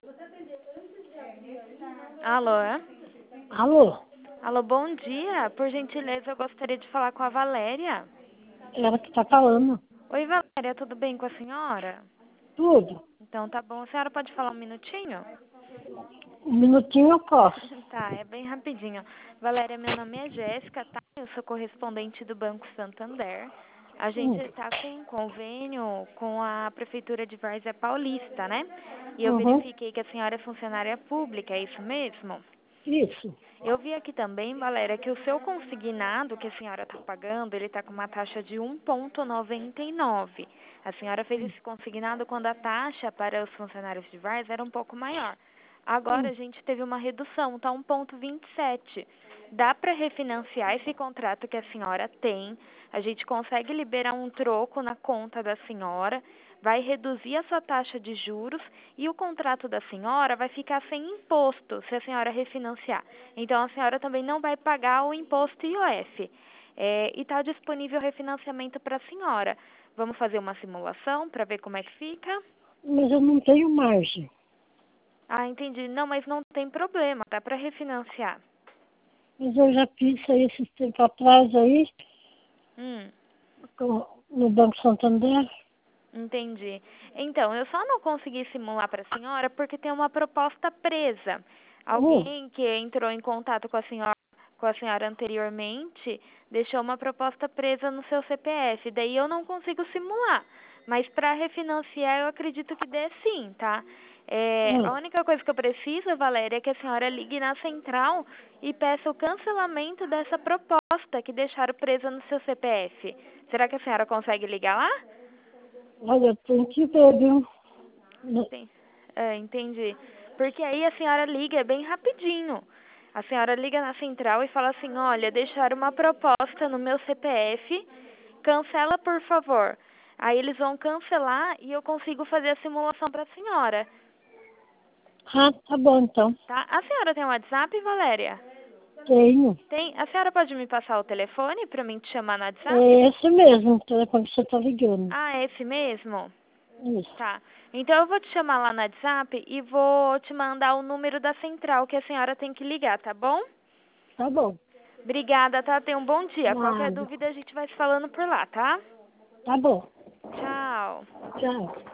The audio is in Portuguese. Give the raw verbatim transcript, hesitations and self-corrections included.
Alô? Alô? Alô, bom dia. Por gentileza, eu gostaria de falar com a Valéria. Ela que tá falando. Oi, Valéria, tudo bem com a senhora? Tudo. Então tá bom. A senhora pode falar um minutinho? Um minutinho eu posso. Tá, é bem rapidinho. Valéria, meu nome é Jéssica, tá? Eu sou correspondente do Banco Santander. A gente Hum, está com um convênio com a Prefeitura de Várzea Paulista, né? E eu Uhum. verifiquei que a senhora é funcionária pública, é isso mesmo? Isso. Eu vi aqui também, Valéria, que o seu consignado que a senhora está pagando, ele está com uma taxa de um vírgula noventa e nove. A senhora fez Hum, esse consignado quando a taxa para os funcionários de Várzea era um pouco maior. Agora hum. a gente teve uma redução, está um vírgula vinte e sete. Dá para refinanciar esse contrato que a senhora tem. A gente consegue liberar um troco na conta da senhora, vai reduzir a sua taxa de juros e o contrato da senhora vai ficar sem imposto se a senhora refinanciar. Então a senhora também não vai pagar o imposto I O F. É, e está disponível refinanciamento para a senhora. Vamos fazer uma simulação para ver como é que fica? Mas eu não tenho margem. Ah, entendi. Não, mas não tem problema, dá para refinanciar. Mas eu já fiz isso aí esses tempos atrás aí, Hum. com- no Banco Santander. Entendi. Então, eu só não consegui simular para a senhora porque tem uma proposta presa. Hum, Alguém que entrou em contato com a senhora, com a senhora anteriormente deixou uma proposta presa no seu C P F. Daí eu não consigo simular. Mas para refinanciar eu acredito que dê sim, tá? É, a hum. única coisa que eu preciso, Valéria, é que a senhora ligue na central e peça o cancelamento dessa proposta que deixaram presa no seu C P F. Será que a senhora consegue ligar lá? Olha, tem que ver, viu? Né? Enten- é, entendi. Porque aí a senhora liga, é bem rapidinho. A senhora liga na central e fala assim, olha, deixaram uma proposta no meu C P F, cancela por favor. Aí eles vão cancelar e eu consigo fazer a simulação para a senhora, Ah, tá bom então. tá? A senhora tem um WhatsApp, Valéria? Tenho. Tem. A senhora pode me passar o telefone para mim te chamar no WhatsApp? É esse mesmo, o telefone que você tá ligando. Ah, é esse mesmo? Isso. Tá. Então eu vou te chamar lá no WhatsApp e vou te mandar o número da central que a senhora tem que ligar, tá bom? Tá bom. Obrigada, tá? Tenha um bom dia. Qualquer Nada. dúvida a gente vai se falando por lá, tá? Tá bom. Tchau. Tchau.